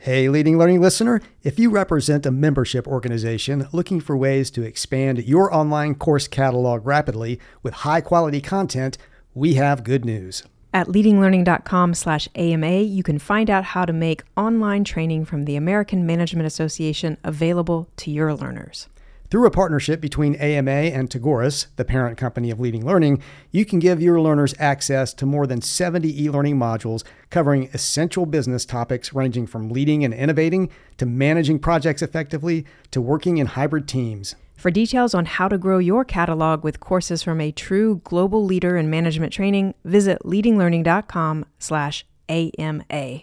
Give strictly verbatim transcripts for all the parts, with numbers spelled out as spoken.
Hey, Leading Learning listener, if you represent a membership organization looking for ways to expand your online course catalog rapidly with high-quality content, we have good news. At leadinglearning.com slash AMA, you can find out how to make online training from the American Management Association available to your learners. Through a partnership between A M A and Tagoras, the parent company of Leading Learning, you can give your learners access to more than seventy e-learning modules covering essential business topics ranging from leading and innovating to managing projects effectively to working in hybrid teams. For details on how to grow your catalog with courses from a true global leader in management training, visit leadinglearning.com slash AMA.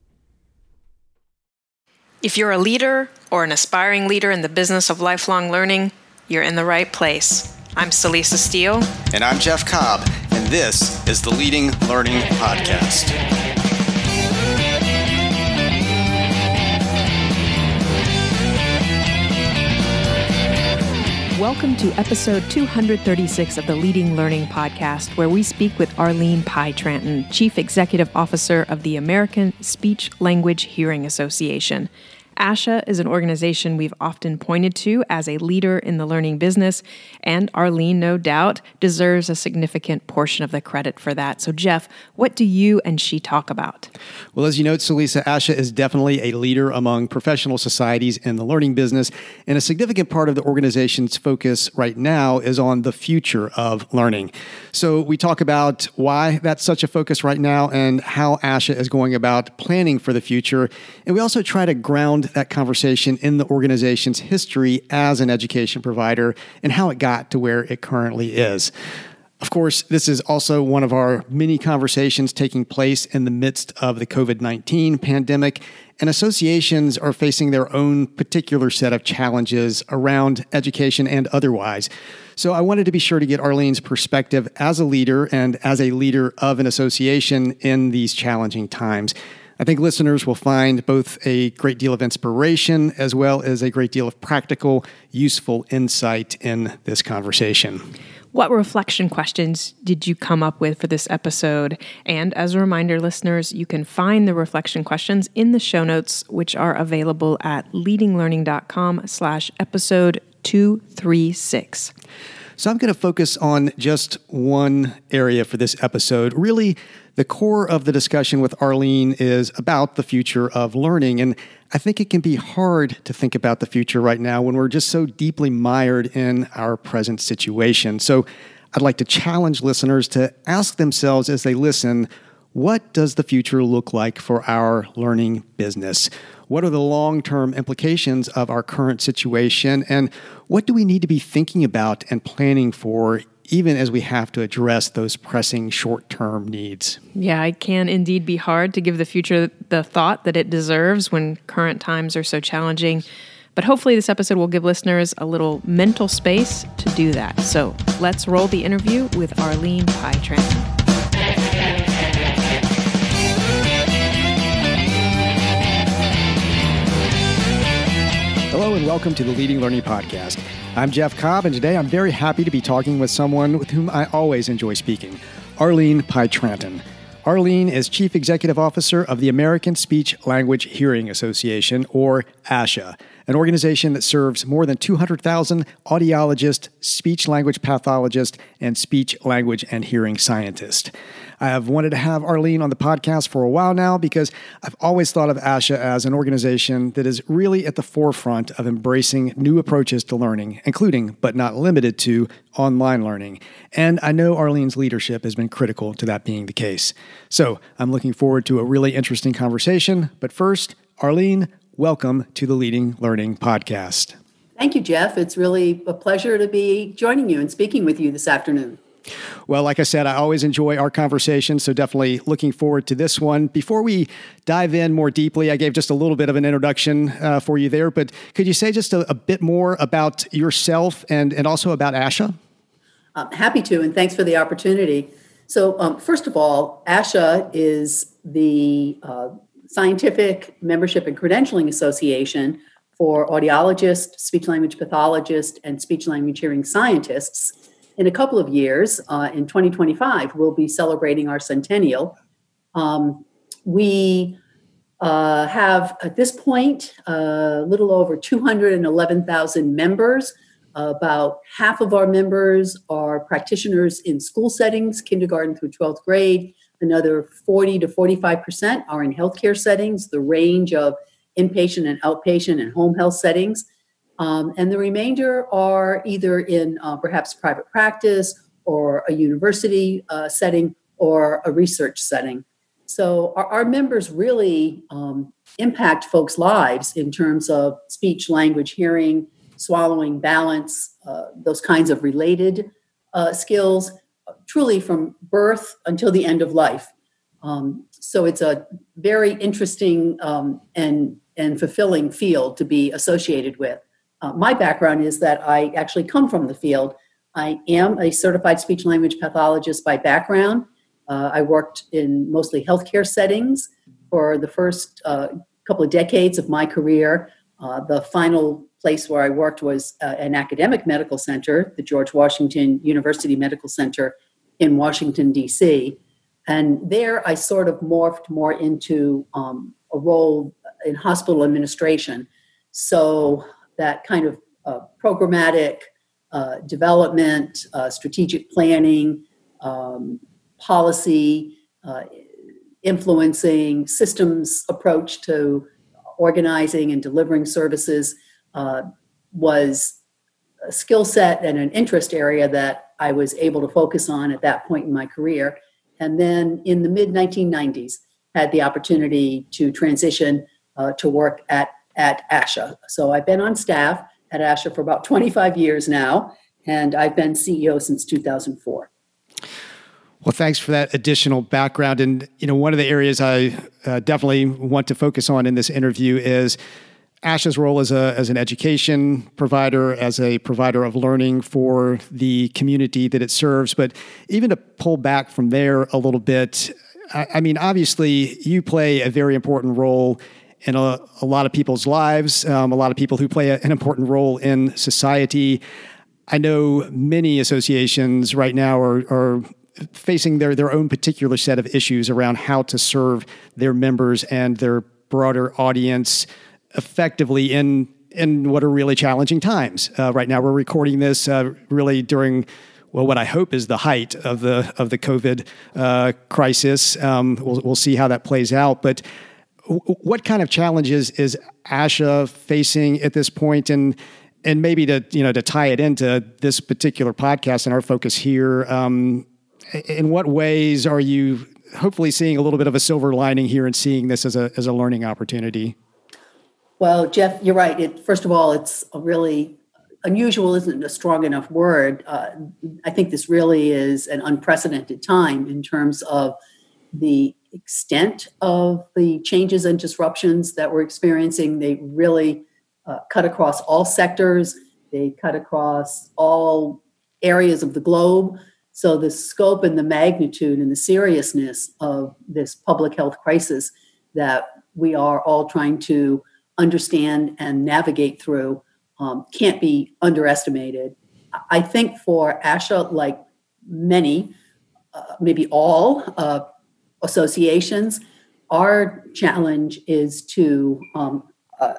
If you're a leader or an aspiring leader in the business of lifelong learning, you're in the right place. I'm Celisa Steele. And I'm Jeff Cobb, and this is the Leading Learning Podcast. Welcome to episode two hundred thirty-six of the Leading Learning Podcast, where we speak with Arlene Pye-Tranton, Chief Executive Officer of the American Speech Language Hearing Association. ASHA is an organization we've often pointed to as a leader in the learning business, and Arlene, no doubt, deserves a significant portion of the credit for that. So, Jeff, what do you and she talk about? Well, as you note, Celisa, ASHA is definitely a leader among professional societies in the learning business, and a significant part of the organization's focus right now is on the future of learning. So we talk about why that's such a focus right now and how ASHA is going about planning for the future, and we also try to ground that conversation in the organization's history as an education provider and how it got to where it currently is. Of course, this is also one of our many conversations taking place in the midst of the covid nineteen pandemic, and associations are facing their own particular set of challenges around education and otherwise. So I wanted to be sure to get Arlene's perspective as a leader and as a leader of an association in these challenging times. I think listeners will find both a great deal of inspiration as well as a great deal of practical, useful insight in this conversation. What reflection questions did you come up with for this episode? And as a reminder, listeners, you can find the reflection questions in the show notes, which are available at leadinglearning.com slash episode 236. So I'm going to focus on just one area for this episode. Really, the core of the discussion with Arlene is about the future of learning. And I think it can be hard to think about the future right now when we're just so deeply mired in our present situation. So I'd like to challenge listeners to ask themselves as they listen, what does the future look like for our learning business? What are the long-term implications of our current situation? And what do we need to be thinking about and planning for, even as we have to address those pressing short-term needs? Yeah, it can indeed be hard to give the future the thought that it deserves when current times are so challenging. But hopefully this episode will give listeners a little mental space to do that. So let's roll the interview with Arlene Pye-Tranton. Hello and welcome to the Leading Learning Podcast. I'm Jeff Cobb, and today I'm very happy to be talking with someone with whom I always enjoy speaking, Arlene Pye-Tranton. Arlene is Chief Executive Officer of the American Speech Language Hearing Association, or ASHA, an organization that serves more than two hundred thousand audiologists, speech language pathologists, and speech language and hearing scientists. I have wanted to have Arlene on the podcast for a while now because I've always thought of ASHA as an organization that is really at the forefront of embracing new approaches to learning, including, but not limited to, online learning. And I know Arlene's leadership has been critical to that being the case. So I'm looking forward to a really interesting conversation. But first, Arlene, welcome to the Leading Learning Podcast. Thank you, Jeff. It's really a pleasure to be joining you and speaking with you this afternoon. Well, like I said, I always enjoy our conversation, so definitely looking forward to this one. Before we dive in more deeply, I gave just a little bit of an introduction uh, for you there, but could you say just a, a bit more about yourself and, and also about ASHA? I'm happy to, and thanks for the opportunity. So um, first of all, ASHA is the uh, Scientific Membership and Credentialing Association for audiologists, speech-language pathologists, and speech-language hearing scientists. In a couple of years, uh, in twenty twenty-five, we'll be celebrating our centennial. Um, we uh, have at this point a little over two hundred eleven thousand members. About half of our members are practitioners in school settings, kindergarten through twelfth grade. Another forty to forty-five percent are in healthcare settings, the range of inpatient and outpatient and home health settings. Um, and the remainder are either in uh, perhaps private practice or a university uh, setting or a research setting. So our, our members really um, impact folks' lives in terms of speech, language, hearing, swallowing, balance, uh, those kinds of related uh, skills, uh, truly from birth until the end of life. Um, so it's a very interesting um, and, and fulfilling field to be associated with. Uh, my background is that I actually come from the field. I am a certified speech language pathologist by background. Uh, I worked in mostly healthcare settings for the first uh, couple of decades of my career. Uh, the final place where I worked was uh, an academic medical center, the George Washington University Medical Center in Washington, D C. And there I sort of morphed more into um, a role in hospital administration. So that kind of uh, programmatic uh, development, uh, strategic planning, um, policy, uh, influencing, systems approach to organizing and delivering services uh, was a skill set and an interest area that I was able to focus on at that point in my career. And then in the mid nineteen nineties, had the opportunity to transition uh, to work at at ASHA. So I've been on staff at ASHA for about twenty-five years now, and I've been C E O since two thousand four. Well, thanks for that additional background. And, you know, one of the areas I uh, definitely want to focus on in this interview is ASHA's role as a as an education provider, as a provider of learning for the community that it serves. But even to pull back from there a little bit, I, I mean, obviously, you play a very important role in a, a lot of people's lives, um, a lot of people who play a, an important role in society. I know many associations right now are, are facing their, their own particular set of issues around how to serve their members and their broader audience effectively in in what are really challenging times. Uh, right now, we're recording this uh, really during, well, what I hope is the height of the of the COVID uh, crisis. Um, we'll, we'll see how that plays out. But what kind of challenges is ASHA facing at this point? And and maybe to you know to tie it into this particular podcast and our focus here, um, in what ways are you hopefully seeing a little bit of a silver lining here and seeing this as a as a learning opportunity? Well, Jeff, you're right. It, first of all, it's a really unusual isn't a strong enough word. Uh, I think this really is an unprecedented time in terms of the extent of the changes and disruptions that we're experiencing. They really uh, cut across all sectors. They cut across all areas of the globe. So the scope and the magnitude and the seriousness of this public health crisis that we are all trying to understand and navigate through um, can't be underestimated. I think for ASHA, like many, uh, maybe all uh, associations, our challenge is to um, uh,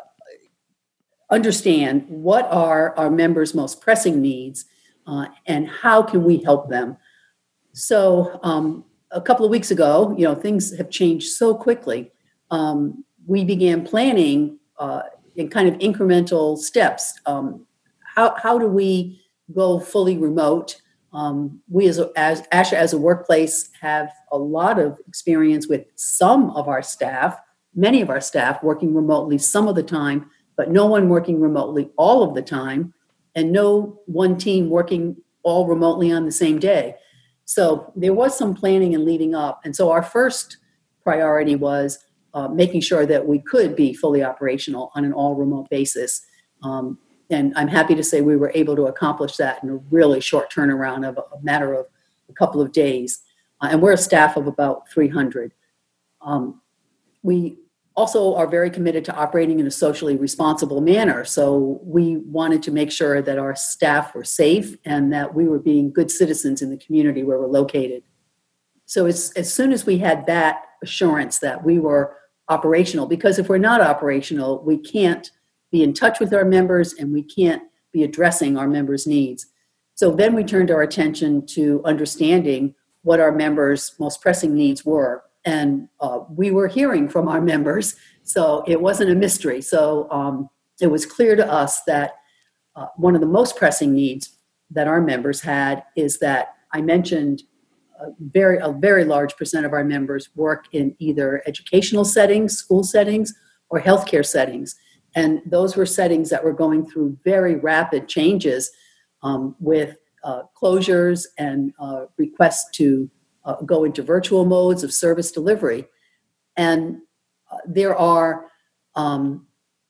understand what are our members' most pressing needs uh, and how can we help them. So um, a couple of weeks ago, you know, things have changed so quickly. Um, we began planning uh, in kind of incremental steps. Um, how, how do we go fully remote? Um, we as, a, as ASHA as a workplace have a lot of experience with some of our staff, many of our staff working remotely some of the time, but no one working remotely all of the time, and no one team working all remotely on the same day. So there was some planning and leading up. And so our first priority was uh, making sure that we could be fully operational on an all remote basis. Um, And I'm happy to say we were able to accomplish that in a really short turnaround of a matter of a couple of days. Uh, and we're a staff of about three hundred. Um, we also are very committed to operating in a socially responsible manner. So we wanted to make sure that our staff were safe and that we were being good citizens in the community where we're located. So as, as soon as we had that assurance that we were operational, because if we're not operational, we can't be in touch with our members and we can't be addressing our members' needs. So then we turned our attention to understanding what our members' most pressing needs were. And uh, we were hearing from our members, so it wasn't a mystery. So um, it was clear to us that uh, one of the most pressing needs that our members had is that I mentioned a very, a very large percent of our members work in either educational settings, school settings, or healthcare settings. And those were settings that were going through very rapid changes um, with uh, closures and uh, requests to uh, go into virtual modes of service delivery. And uh, there are um,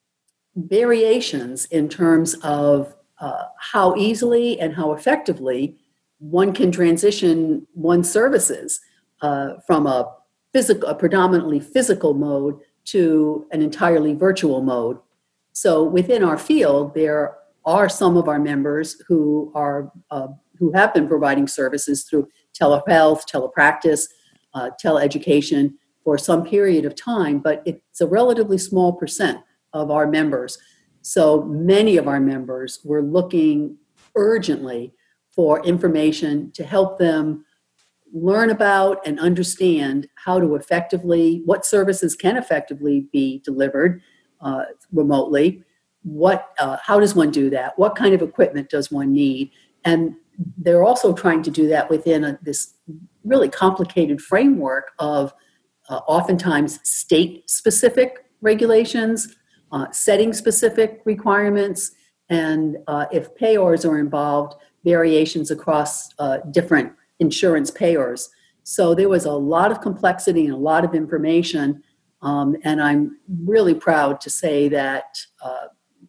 variations in terms of uh, how easily and how effectively one can transition one's services uh, from a physical, a predominantly physical mode to an entirely virtual mode. So within our field, there are some of our members who are uh, who have been providing services through telehealth, telepractice, uh, teleeducation for some period of time, but it's a relatively small percent of our members. So many of our members were looking urgently for information to help them learn about and understand how to effectively, what services can effectively be delivered uh, remotely, what, uh, how does one do that, what kind of equipment does one need, and they're also trying to do that within a, this really complicated framework of uh, oftentimes state-specific regulations, uh, setting-specific requirements, and uh, if payors are involved, variations across uh, different insurance payors. So there was a lot of complexity and a lot of information, um, and I'm really proud to say that uh,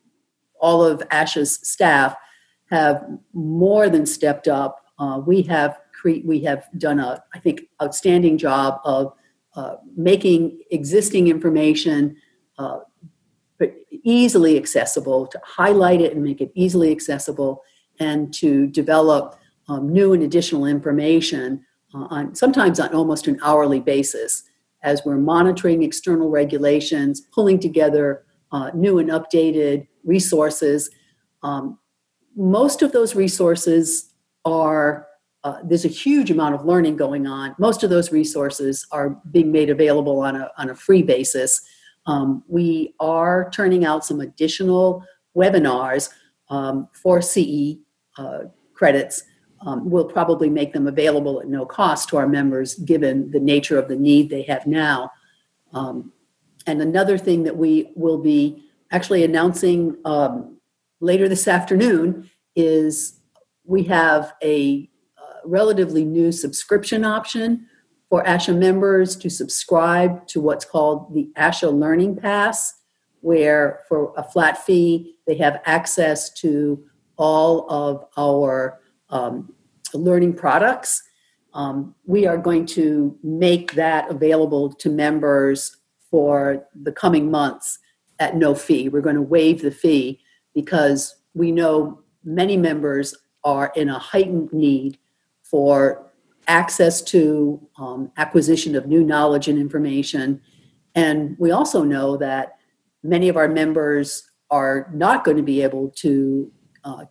all of ASHA's staff have more than stepped up. Uh, we have cre- we have done a, I think, outstanding job of uh, making existing information uh, but easily accessible, to highlight it and make it easily accessible, and to develop um, new and additional information uh, on sometimes on almost an hourly basis as we're monitoring external regulations, pulling together uh, new and updated resources. Um, most of those resources are, uh, there's a huge amount of learning going on. Most of those resources are being made available on a, on a free basis. Um, we are turning out some additional webinars um, for C E uh, credits. Um, we'll probably make them available at no cost to our members, given the nature of the need they have now. Um, and another thing that we will be actually announcing um, later this afternoon is we have a uh, relatively new subscription option for ASHA members to subscribe to what's called the ASHA Learning Pass, where for a flat fee, they have access to all of our um, learning products. Um, we are going to make that available to members for the coming months at no fee. We're going to waive the fee because we know many members are in a heightened need for access to um, acquisition of new knowledge and information. And we also know that many of our members are not going to be able to uh,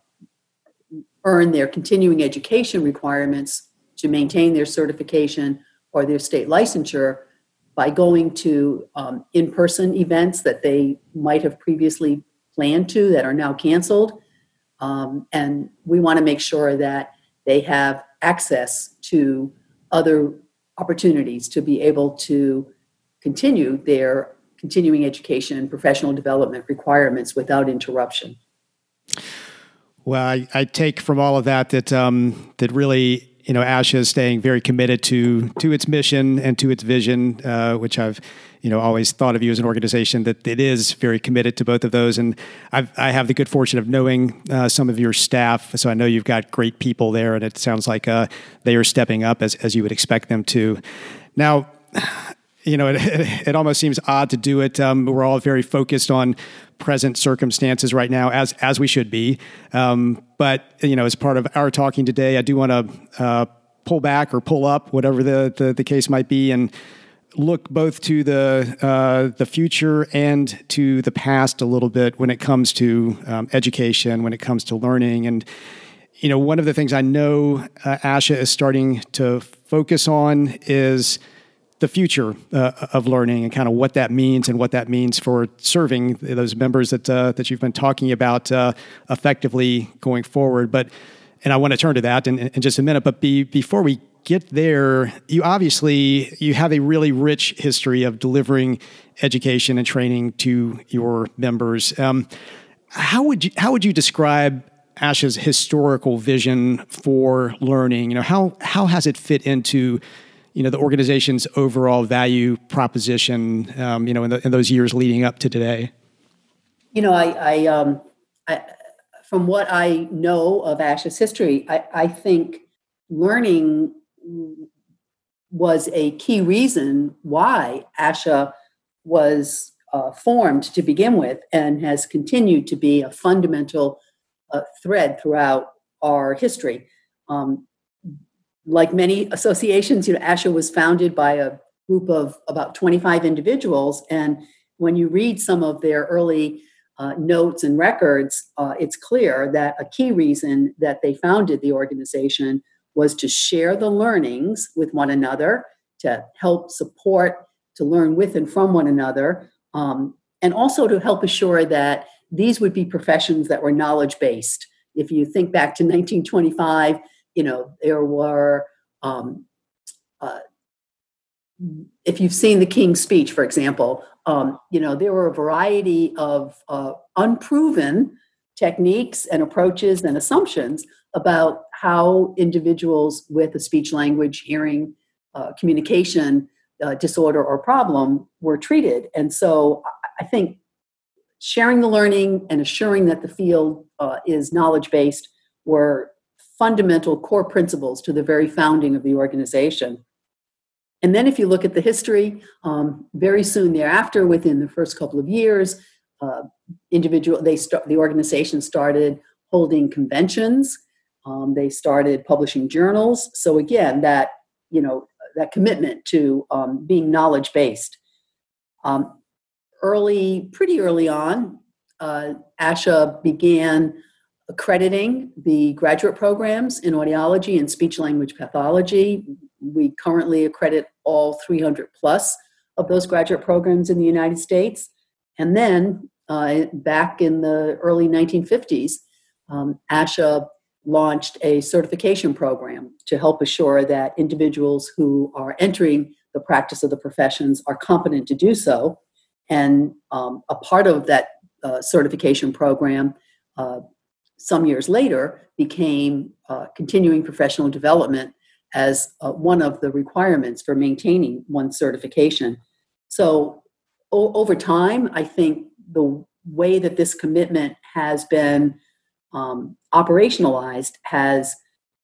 earn their continuing education requirements to maintain their certification or their state licensure by going to um, in-person events that they might have previously planned to that are now canceled. Um, and we want to make sure that they have access to other opportunities to be able to continue their continuing education and professional development requirements without interruption. Well, I, I take from all of that that um, that really, you know, ASHA is staying very committed to to its mission and to its vision, uh, which I've, you know, always thought of you as an organization that it is very committed to both of those. And I've, I have the good fortune of knowing uh, some of your staff, so I know you've got great people there, and it sounds like uh, they are stepping up as as you would expect them to. Now, you know, it, it almost seems odd to do it. Um, we're all very focused on present circumstances right now, as as we should be. Um, but, you know, as part of our talking today, I do want to uh, pull back or pull up, whatever the, the, the case might be, and look both to the uh, the future and to the past a little bit when it comes to um, education, when it comes to learning. And, you know, one of the things I know uh, ASHA is starting to focus on is the future uh, of learning and kind of what that means and what that means for serving those members that uh, that you've been talking about uh, effectively going forward. But, and I want to turn to that in, in just a minute, but be, before we get there, you obviously, you have a really rich history of delivering education and training to your members. Um, how would you, how would you describe ASHA's historical vision for learning? You know, how, how has it fit into, you know, the organization's overall value proposition, um, you know, in, the, in those years leading up to today? You know, I, I, um, I from what I know of ASHA's history, I, I think learning was a key reason why ASHA was uh, formed to begin with and has continued to be a fundamental uh, thread throughout our history. Um, like many associations, you know, ASHA was founded by a group of about twenty-five individuals, and when you read some of their early uh, notes and records, uh, it's clear that a key reason that they founded the organization was to share the learnings with one another, to help support, to learn with and from one another, um, and also to help assure that these would be professions that were knowledge-based. If you think back to nineteen twenty-five, you know, there were, um, uh, if you've seen the King's Speech, for example, um, you know, there were a variety of uh, unproven techniques and approaches and assumptions about how individuals with a speech language hearing uh, communication uh, disorder or problem were treated. And so I think sharing the learning and assuring that the field uh, is knowledge-based were fundamental core principles to the very founding of the organization. And then if you look at the history, um, very soon thereafter, within the first couple of years, uh, individual they start the organization started holding conventions. Um, they started publishing journals. So again, that, you know, that commitment to um, being knowledge-based. Um, early, pretty early on, uh, ASHA began accrediting the graduate programs in audiology and speech-language pathology. We currently accredit all three hundred plus of those graduate programs in the United States. And then uh, back in the early nineteen fifties, um, ASHA launched a certification program to help assure that individuals who are entering the practice of the professions are competent to do so. And um, a part of that uh, certification program, uh, some years later, became uh, continuing professional development as uh, one of the requirements for maintaining one's certification. So o- over time, I think the way that this commitment has been Um, operationalized has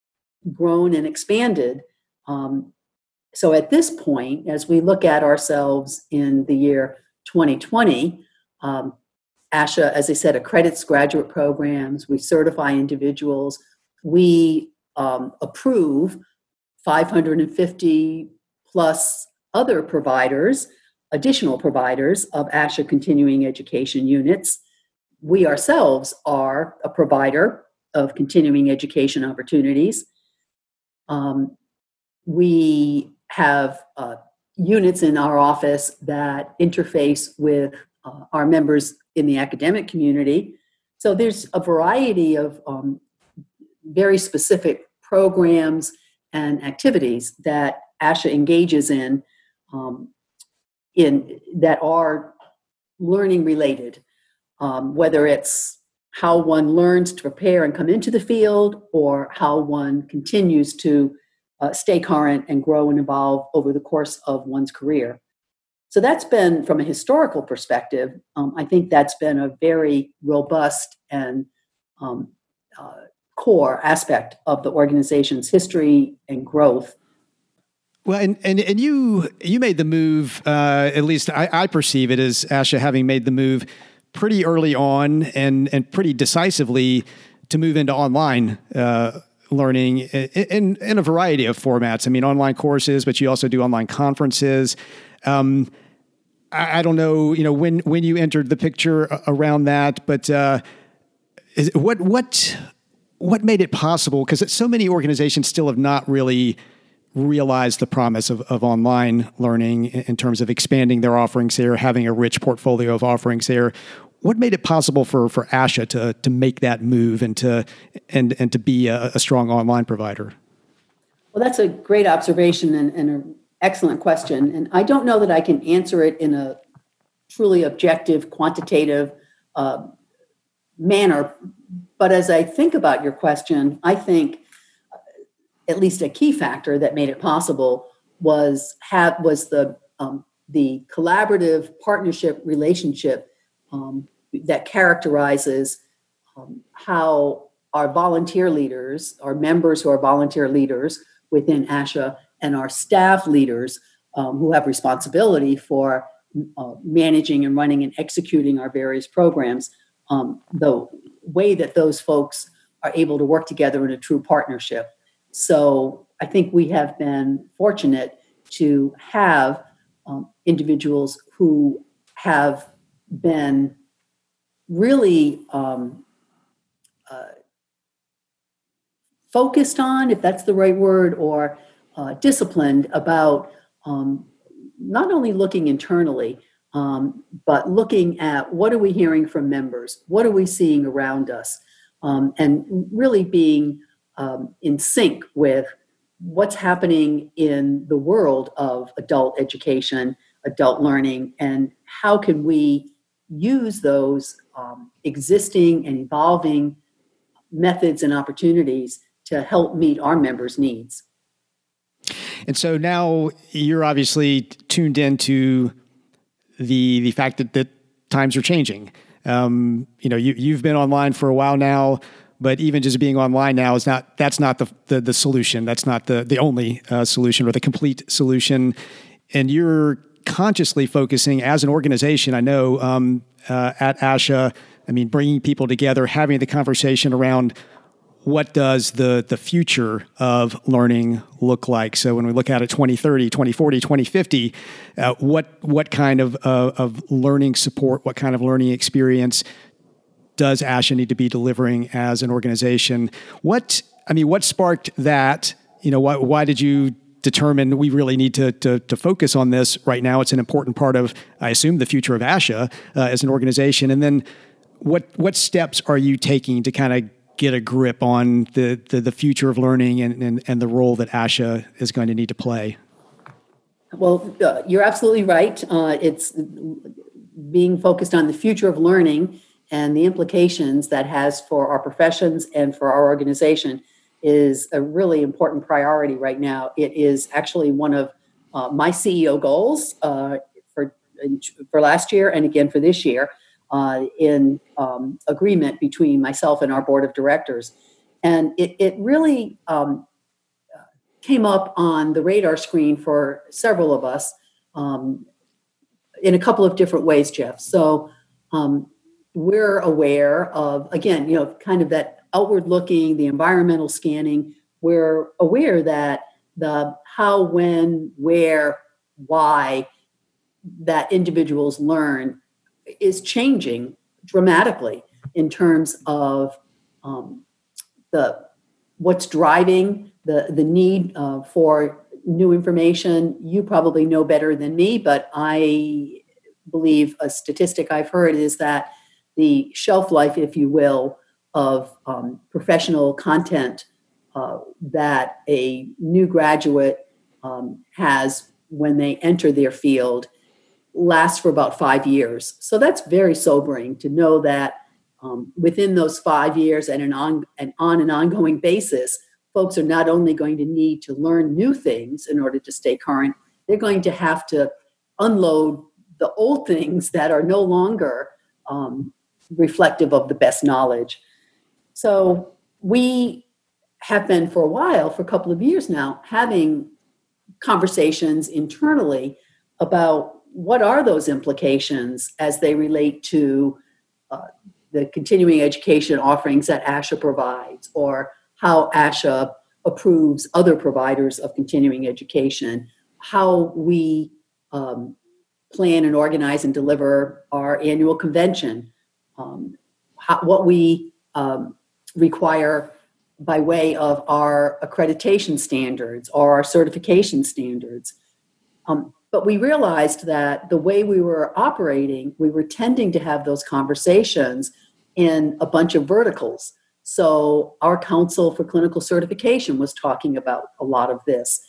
grown and expanded. Um, so at this point, as we look at ourselves in the year twenty twenty, um, ASHA, as I said, accredits graduate programs. We certify individuals. We um, approve five hundred fifty plus other providers, additional providers of ASHA continuing education units. We ourselves are a provider of continuing education opportunities. Um, we have uh, units in our office that interface with uh, our members in the academic community. So there's a variety of um, very specific programs and activities that ASHA engages in, um, in that are learning related. Um, whether it's how one learns to prepare and come into the field, or how one continues to uh, stay current and grow and evolve over the course of one's career. So that's been, from a historical perspective, um, I think that's been a very robust and um, uh, core aspect of the organization's history and growth. Well, and, and, and you you made the move, uh, at least I, I perceive it as ASHA having made the move pretty early on and, and pretty decisively to move into online uh, learning in, in, in a variety of formats. I mean, online courses, but you also do online conferences. Um, I, I don't know, you know, when when you entered the picture around that, but uh, is, what what what made it possible? Because so many organizations still have not really realized the promise of, of online learning in, in terms of expanding their offerings there, having a rich portfolio of offerings there. What made it possible for for ASHA to to make that move and to and and to be a, a strong online provider? Well, that's a great observation and, and an excellent question. And I don't know that I can answer it in a truly objective, quantitative uh, manner. But as I think about your question, I think at least a key factor that made it possible was have was the um, the collaborative partnership relationship Um, that characterizes um, how our volunteer leaders, our members who are volunteer leaders within ASHA, and our staff leaders um, who have responsibility for uh, managing and running and executing our various programs, um, the way that those folks are able to work together in a true partnership. So I think we have been fortunate to have um, individuals who have been really um, uh, focused on, if that's the right word, or uh, disciplined about um, not only looking internally, um, but looking at what are we hearing from members, what are we seeing around us, um, and really being um, in sync with what's happening in the world of adult education, adult learning, and how can we use those um, existing and evolving methods and opportunities to help meet our members' needs. And so now you're obviously tuned into the the fact that, that times are changing. Um, you know, you, you've been online for a while now, but even just being online now is not, that's not the the, the solution. That's not the, the only uh, solution or the complete solution. And you're consciously focusing as an organization, I know, um, uh, at ASHA, I mean, bringing people together, having the conversation around what does the the future of learning look like? So when we look at it twenty thirty, twenty forty, twenty fifty, uh, what what kind of uh, of learning support, what kind of learning experience does ASHA need to be delivering as an organization? What I mean, what sparked that? You know, why why did you determine we really need to, to to focus on this right now? It's an important part of, I assume, the future of ASHA uh, as an organization. And then what what steps are you taking to kind of get a grip on the, the, the future of learning and, and, and the role that ASHA is going to need to play? Well, uh, you're absolutely right. Uh, it's being focused on the future of learning and the implications that has for our professions and for our organization is a really important priority right now. It is actually one of uh, my C E O goals uh, for, for last year and again for this year. Uh, in um, agreement between myself and our board of directors. And it, it really um, came up on the radar screen for several of us um, in a couple of different ways, Jeff. So um, we're aware of, again, you know, kind of that outward looking, the environmental scanning. We're aware that the how, when, where, why that individuals learn is changing dramatically in terms of um, the what's driving the the need uh, for new information. You probably know better than me, but I believe a statistic I've heard is that the shelf life, if you will, of um, professional content uh, that a new graduate um, has when they enter their field lasts for about five years. So that's very sobering to know that um, within those five years and an on, and on an ongoing basis, folks are not only going to need to learn new things in order to stay current, they're going to have to unload the old things that are no longer um, reflective of the best knowledge. So we have been for a while, for a couple of years now, having conversations internally about what are those implications as they relate to uh, the continuing education offerings that ASHA provides, or how ASHA approves other providers of continuing education, how we um, plan and organize and deliver our annual convention, um, how, what we um, require by way of our accreditation standards or our certification standards. Um, but we realized that the way we were operating, we were tending to have those conversations in a bunch of verticals. So our Council for Clinical Certification was talking about a lot of this,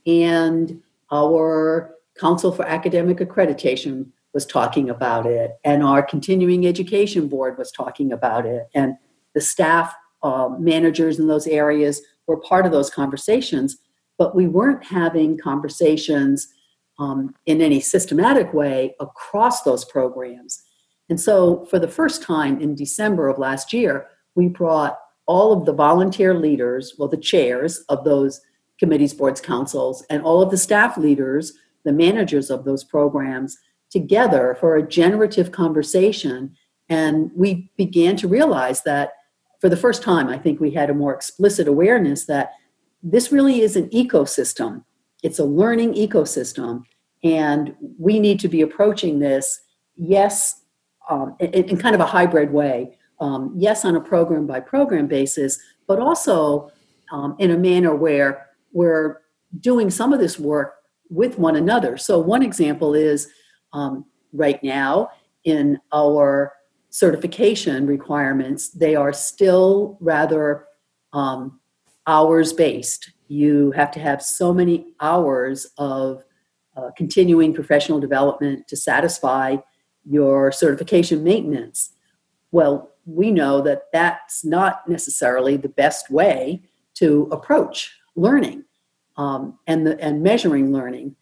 and our Council for Academic Accreditation was talking about it, and our Continuing Education Board was talking about it, and the staff uh, managers in those areas were part of those conversations, but we weren't having conversations um, in any systematic way across those programs. And so for the first time in December of last year, we brought all of the volunteer leaders, well, the chairs of those committees, boards, councils, and all of the staff leaders, the managers of those programs, together for a generative conversation. And we began to realize that for the first time, I think we had a more explicit awareness that this really is an ecosystem. It's a learning ecosystem. And we need to be approaching this, yes, um, in, in kind of a hybrid way. Um, yes, on a program by program basis, but also um, in a manner where we're doing some of this work with one another. So one example is um, right now in our certification requirements, they are still rather um, hours based. You have to have so many hours of uh, continuing professional development to satisfy your certification maintenance. Well, we know that that's not necessarily the best way to approach learning um, and the, and measuring learning.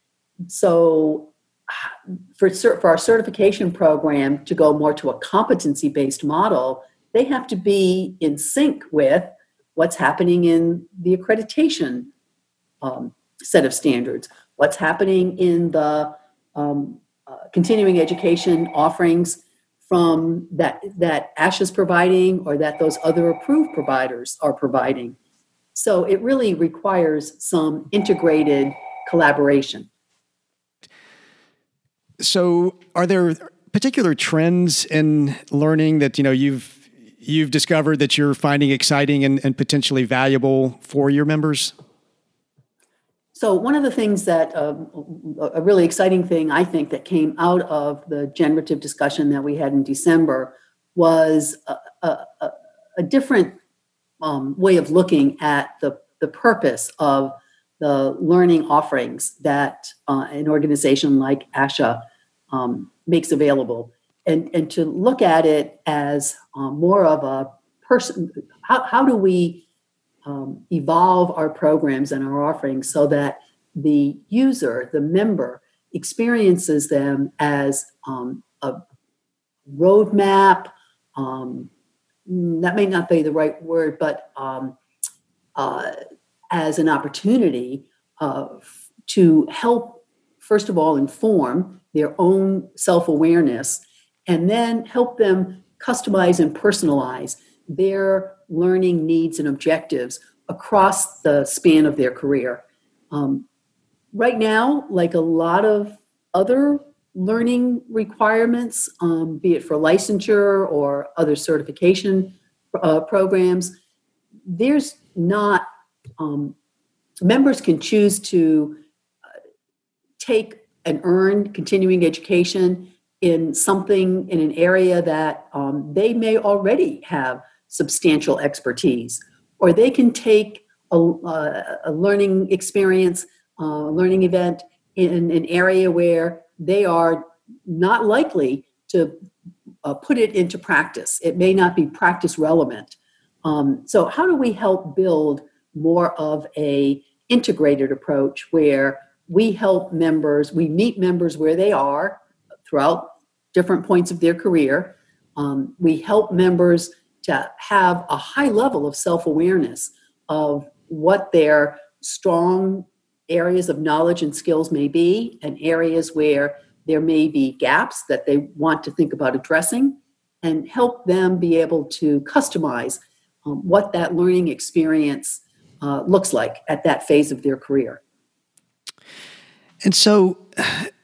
So for, for our certification program to go more to a competency-based model, they have to be in sync with what's happening in the accreditation um, set of standards, what's happening in the um, uh, continuing education offerings from that that ASHA is providing or that those other approved providers are providing. So it really requires some integrated collaboration. So are there particular trends in learning that, you know, you've you've discovered that you're finding exciting and, and potentially valuable for your members? So one of the things that, uh, a really exciting thing, I think, that came out of the generative discussion that we had in December was a, a, a different um, way of looking at the, the purpose of the learning offerings that uh, an organization like ASHA um, makes available. And, and to look at it as um, more of a person, how, how do we Um, evolve our programs and our offerings so that the user, the member, experiences them as um, a roadmap. Um, that may not be the right word, but um, uh, as an opportunity uh, f- to help, first of all, inform their own self-awareness, and then help them customize and personalize their learning needs and objectives across the span of their career. Um, right now, like a lot of other learning requirements, um, be it for licensure or other certification uh, programs, there's not, um, members can choose to uh, take and earn continuing education in something, in an area that um, they may already have substantial expertise, or they can take a, a learning experience, a learning event in an area where they are not likely to uh, put it into practice. It may not be practice relevant. Um, so how do we help build more of a integrated approach where we help members, we meet members where they are throughout different points of their career. Um, we help members to have a high level of self-awareness of what their strong areas of knowledge and skills may be, and areas where there may be gaps that they want to think about addressing, and help them be able to customize um, what that learning experience uh, looks like at that phase of their career. And so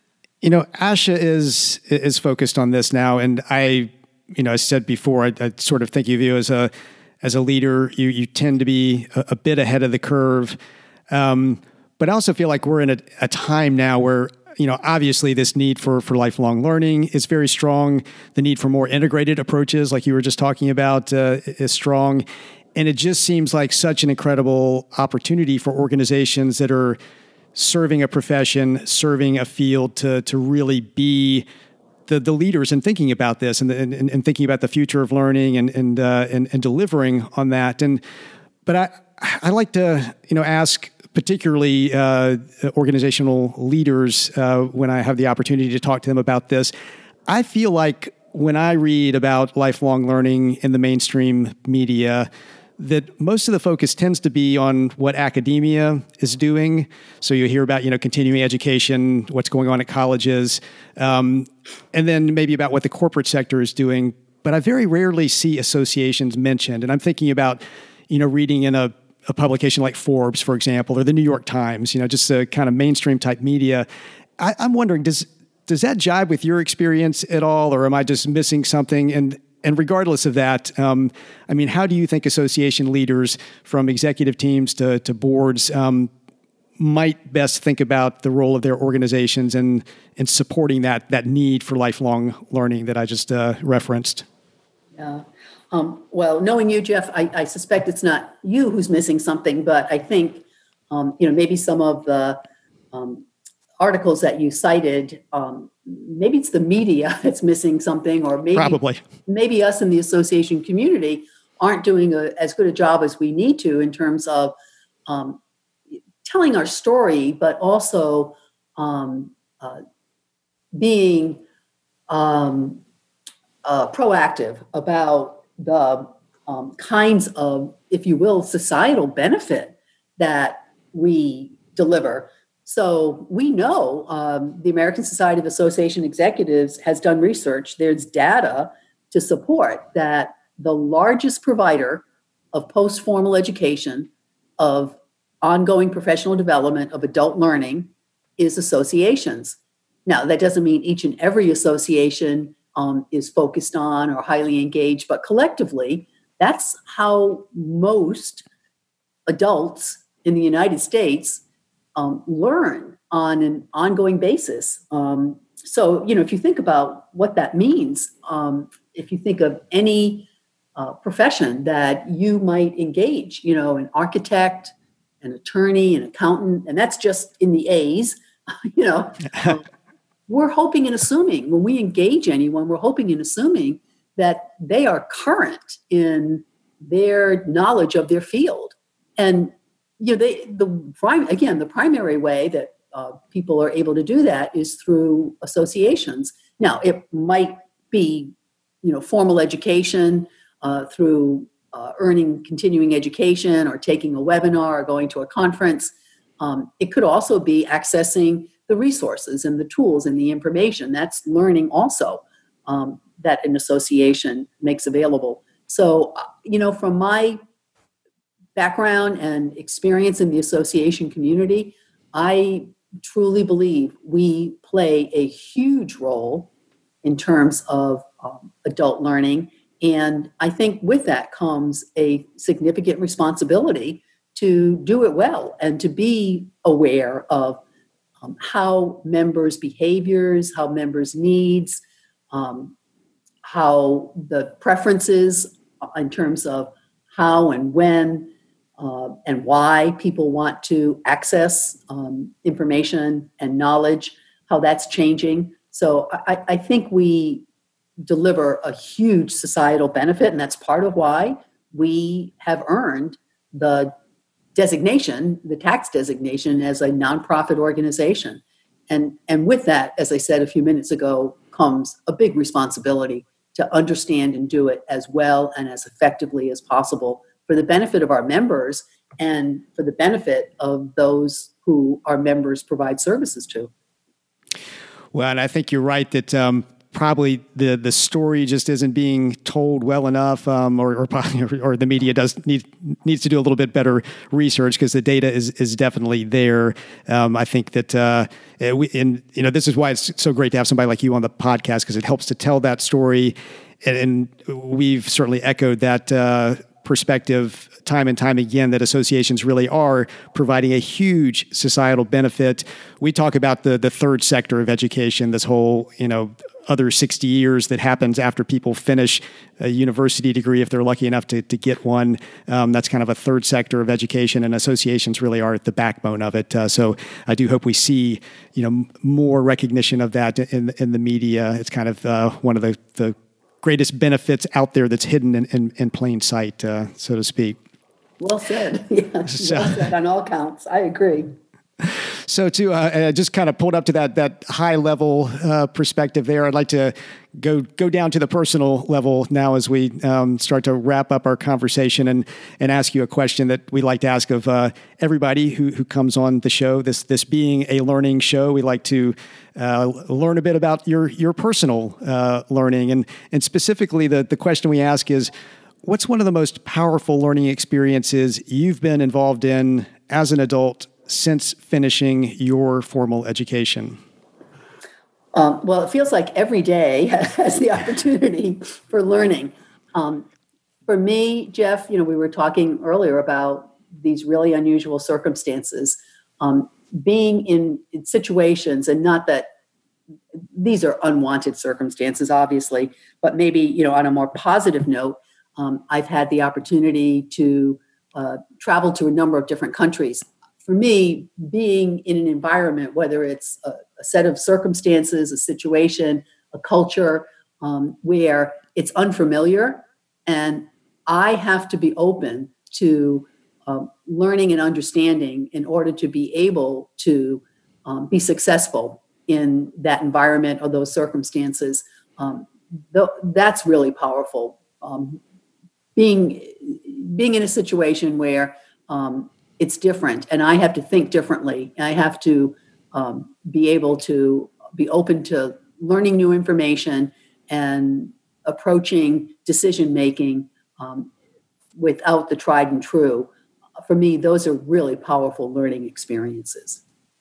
You know, ASHA is is focused on this now, and I, you know, I said before, I, I sort of think of you as a as a leader. You you tend to be a, a bit ahead of the curve, um, but I also feel like we're in a, a time now where, you know, obviously this need for for lifelong learning is very strong. The need for more integrated approaches, like you were just talking about, uh, is strong, and it just seems like such an incredible opportunity for organizations that are serving a profession, serving a field to to really be the the leaders in thinking about this and and, and thinking about the future of learning and and, uh, and and delivering on that. And but I I like to you know ask particularly uh, organizational leaders uh, when I have the opportunity to talk to them about this. I feel like when I read about lifelong learning in the mainstream media, that most of the focus tends to be on what academia is doing. So you hear about, you know, continuing education, what's going on at colleges, um, and then maybe about what the corporate sector is doing. But I very rarely see associations mentioned. And I'm thinking about, you know, reading in a, a publication like Forbes, for example, or the New York Times, you know, just a kind of mainstream type media. I, I'm wondering, does does that jibe with your experience at all, or am I just missing something? And And regardless of that, um, I mean, how do you think association leaders, from executive teams to, to boards, um, might best think about the role of their organizations and in supporting that that need for lifelong learning that I just uh, referenced? Yeah. Um, well, knowing you, Jeff, I, I suspect it's not you who's missing something, but I think, um, you know, maybe some of the um, articles that you cited, um, maybe it's the media that's missing something, or maybe Probably. maybe us in the association community aren't doing a, as good a job as we need to in terms of um, telling our story, but also um, uh, being um, uh, proactive about the um, kinds of, if you will, societal benefit that we deliver. So we know um, the American Society of Association Executives has done research. There's data to support that the largest provider of post-formal education, of ongoing professional development, of adult learning is associations. Now, that doesn't mean each and every association um, is focused on or highly engaged, but collectively, that's how most adults in the United States Um, learn on an ongoing basis. Um, so, you know, if you think about what that means, um, if you think of any uh, profession that you might engage, you know, an architect, an attorney, an accountant, and that's just in the A's, you know, um, we're hoping and assuming when we engage anyone, we're hoping and assuming that they are current in their knowledge of their field. And you know, they, the prime, again, the primary way that uh, people are able to do that is through associations. Now, it might be, you know, formal education uh, through uh, earning continuing education or taking a webinar or going to a conference. Um, it could also be accessing the resources and the tools and the information. That's learning also um, that an association makes available. So, you know, from my background and experience in the association community, I truly believe we play a huge role in terms of um, adult learning. And I think with that comes a significant responsibility to do it well and to be aware of um, how members' behaviors, how members' needs, um, how the preferences in terms of how and when Uh, and why people want to access um, information and knowledge, how that's changing. So I, I think we deliver a huge societal benefit, and that's part of why we have earned the designation, the tax designation, as a nonprofit organization. And, and with that, as I said a few minutes ago, comes a big responsibility to understand and do it as well and as effectively as possible for the benefit of our members and for the benefit of those who our members provide services to. Well, and I think you're right that um, probably the the story just isn't being told well enough, um, or, or or the media does need needs to do a little bit better research, because the data is is definitely there. Um, I think that uh, we, and you know, this is why it's so great to have somebody like you on the podcast, because it helps to tell that story, and, and we've certainly echoed that uh, perspective time and time again, that associations really are providing a huge societal benefit. We talk about the the third sector of education, this whole, you know, other sixty years that happens after people finish a university degree, if they're lucky enough to, to get one. Um, that's kind of a third sector of education, and associations really are at the backbone of it. Uh, so I do hope we see, you know, more recognition of that in, in the media. It's kind of uh, one of the, the greatest benefits out there that's hidden in, in, in plain sight, uh, so to speak. Well said. Yeah, So- well said on all counts. I agree. So to uh, just kind of pulled up to that that high level uh, perspective there, I'd like to go go down to the personal level now as we um, start to wrap up our conversation, and and ask you a question that we like to ask of uh, everybody who who comes on the show. This this being a learning show, we like to uh, learn a bit about your your personal uh, learning, and and specifically the the question we ask is, what's one of the most powerful learning experiences you've been involved in as an adult since finishing your formal education? Um, well, it feels like every day has the opportunity for learning. Um, for me, Jeff, you know, we were talking earlier about these really unusual circumstances. Um, being in, in situations, and not that these are unwanted circumstances, obviously, but maybe, you know, on a more positive note, um, I've had the opportunity to uh, travel to a number of different countries. For me, being in an environment, whether it's a, a set of circumstances, a situation, a culture, um, where it's unfamiliar, and I have to be open to um, learning and understanding in order to be able to um, be successful in that environment or those circumstances, um, th- that's really powerful. Um, being being in a situation where um, it's different, and I have to think differently. I have to um, be able to be open to learning new information and approaching decision making um, without the tried and true. For me, those are really powerful learning experiences.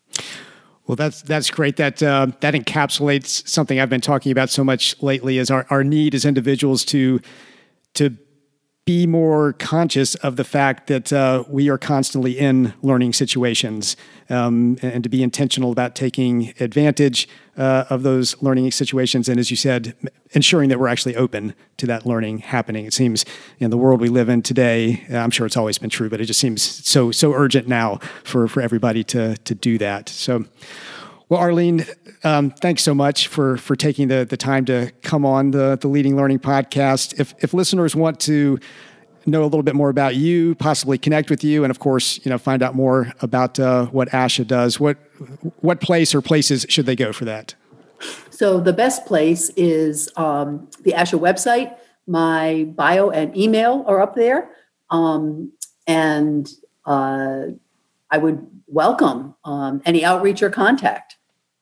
Well, that's that's great. That uh, that encapsulates something I've been talking about so much lately, is our, our need as individuals to to be more conscious of the fact that uh, we are constantly in learning situations, um, and to be intentional about taking advantage uh, of those learning situations. And as you said, ensuring that we're actually open to that learning happening. It seems in the world we live in today, I'm sure it's always been true, but it just seems so so urgent now for, for everybody to to do that. So, well, Arlene, um, thanks so much for for taking the the time to come on the the Leading Learning podcast. If if listeners want to know a little bit more about you, possibly connect with you, and of course, you know, find out more about uh, what ASHA does, what what place or places should they go for that? So the best place is um, the ASHA website. My bio and email are up there, um, and uh, I would welcome um, any outreach or contact.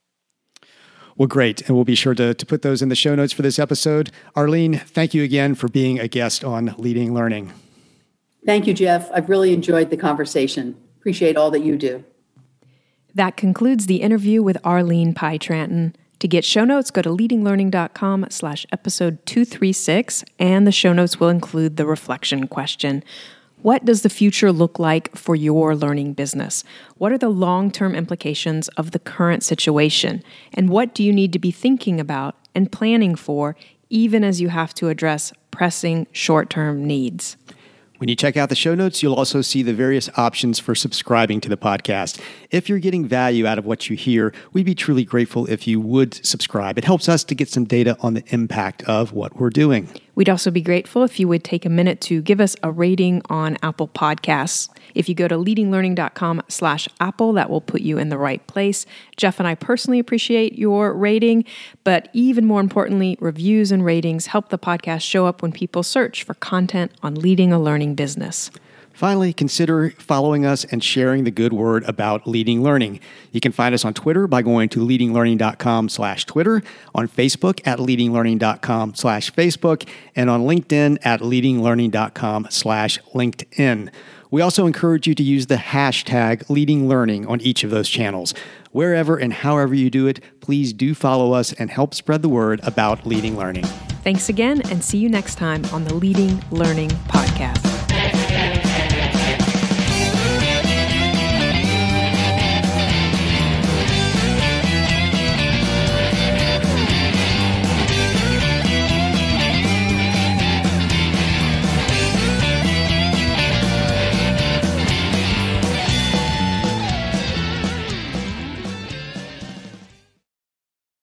Well, great. And we'll be sure to, to put those in the show notes for this episode. Arlene, thank you again for being a guest on Leading Learning. Thank you, Jeff. I've really enjoyed the conversation. Appreciate all that you do. That concludes the interview with Arlene Pye-Tranton. To get show notes, go to leadinglearning.com slash episode 236, and the show notes will include the reflection question. What does the future look like for your learning business? What are the long-term implications of the current situation? And what do you need to be thinking about and planning for, even as you have to address pressing short-term needs? When you check out the show notes, you'll also see the various options for subscribing to the podcast. If you're getting value out of what you hear, we'd be truly grateful if you would subscribe. It helps us to get some data on the impact of what we're doing. We'd also be grateful if you would take a minute to give us a rating on Apple Podcasts. If you go to leadinglearning.com slash Apple, that will put you in the right place. Jeff and I personally appreciate your rating, but even more importantly, reviews and ratings help the podcast show up when people search for content on leading a learning business. Finally, consider following us and sharing the good word about Leading Learning. You can find us on Twitter by going to leadinglearning.com slash Twitter, on Facebook at leadinglearning.com slash Facebook, and on LinkedIn at leadinglearning.com slash LinkedIn. We also encourage you to use the hashtag Leading Learning on each of those channels. Wherever and however you do it, please do follow us and help spread the word about Leading Learning. Thanks again, and see you next time on the Leading Learning Podcast.